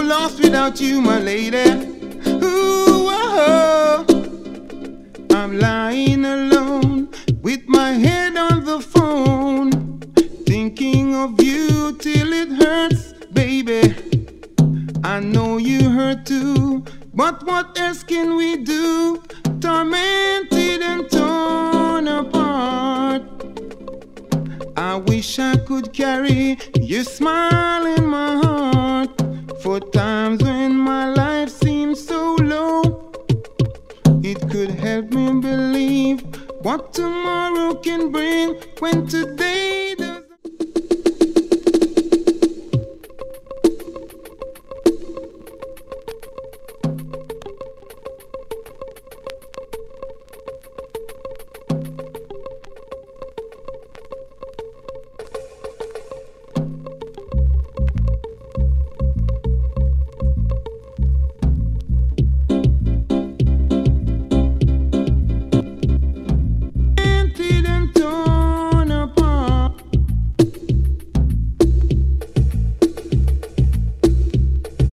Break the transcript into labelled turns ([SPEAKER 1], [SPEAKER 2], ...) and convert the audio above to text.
[SPEAKER 1] lost without you, my lady. Ooh, oh, I'm lying alone with my head on the phone, thinking of you till it hurts, baby. I know you hurt too, but what else can we do? Tormented and torn apart. I wish I could carry your smile in my heart for times when my life seems so low. It could help me believe what tomorrow can bring when today